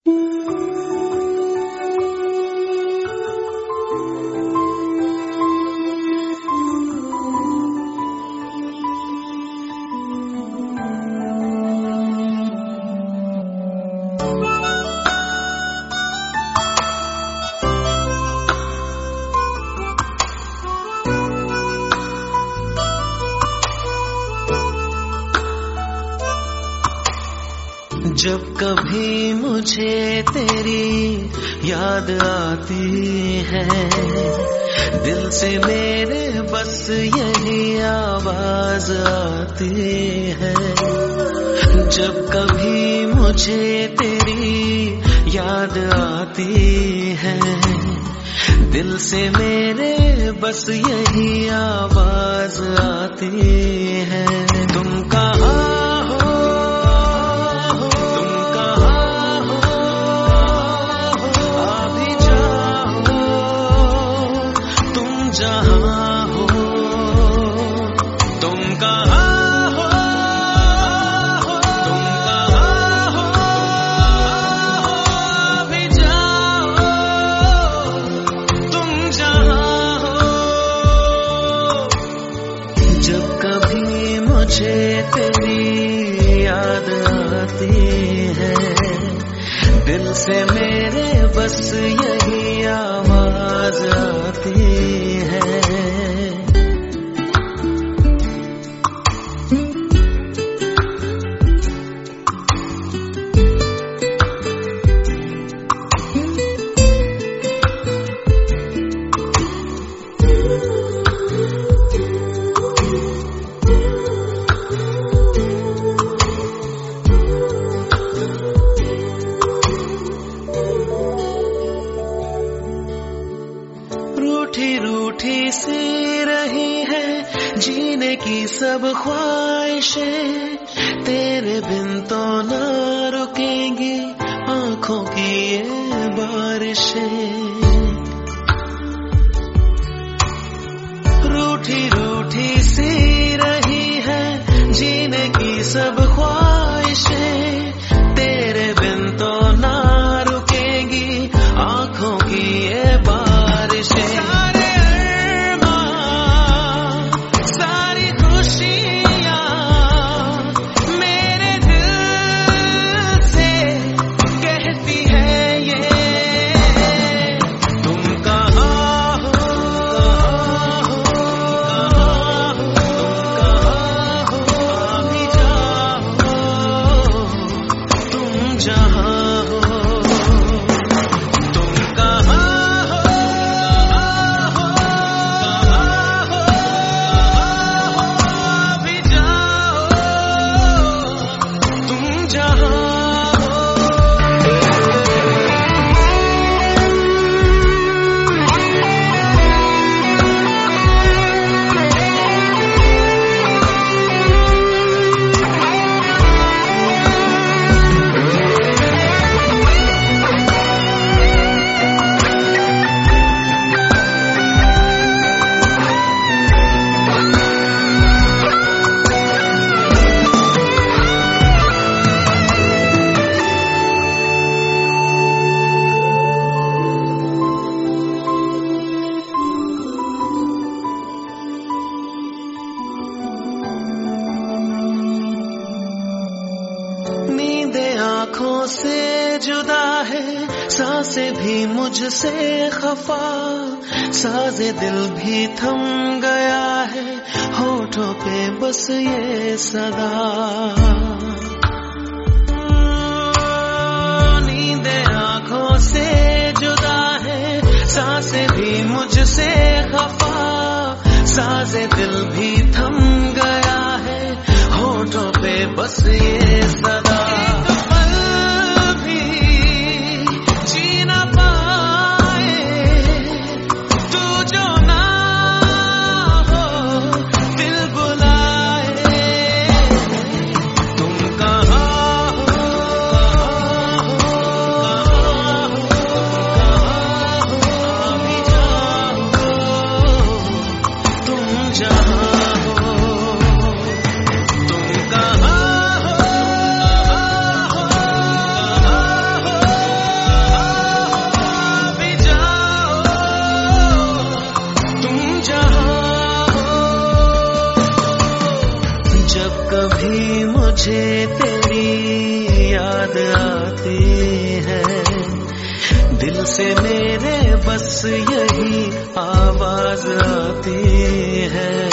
जब कभी मुझे तेरी याद आती है, दिल से मेरे बस यही आवाज आती है। जब कभी मुझे तेरी याद आती है, दिल से मेरे बस यही आवाज आती है। तुम कहाँ जहाँ हो, तुम कहाँ हो, तुम कहाँ हो, अभी जाओ, तुम जहाँ हो। जब कभी मुझे तेरी याद आती है, दिल से मेरे बस यही आवाज आती है। रूठी रूठी सी रही है जीने की सब ख्वाहिशें, तेरे बिन तो न रुकेंगी आंखों की ये बारिशें। रूठी रूठी सी रही है जीने की सब ख्वाहिशें, तेरे बिन तो न रुकेंगी आंखों की ये बारिशें। सारे अरमान, सारी खुशियाँ मेरे दिल से कहती है ये। तुम कहाँ हो, अभी जाओ, तुम जहाँ हो। नींदें आँखों से जुदा है, सांसें भी मुझसे खफा, साज़े दिल भी थम गया है, होठों पे बस ये सदा। नींदें आँखों से जुदा है, सांसें भी मुझसे खफा, साज़े दिल भी थम गया है, होठों पे बस ये सदा। एक पल भी जी ना पाए तू जो ना हो, दिल बुलाए। तुम कहाँ हो, अभी जाओ, तुम जहाँ हो। तुम कहाँ हो, आती है। दिल से मेरे बस यही आवाज आती है।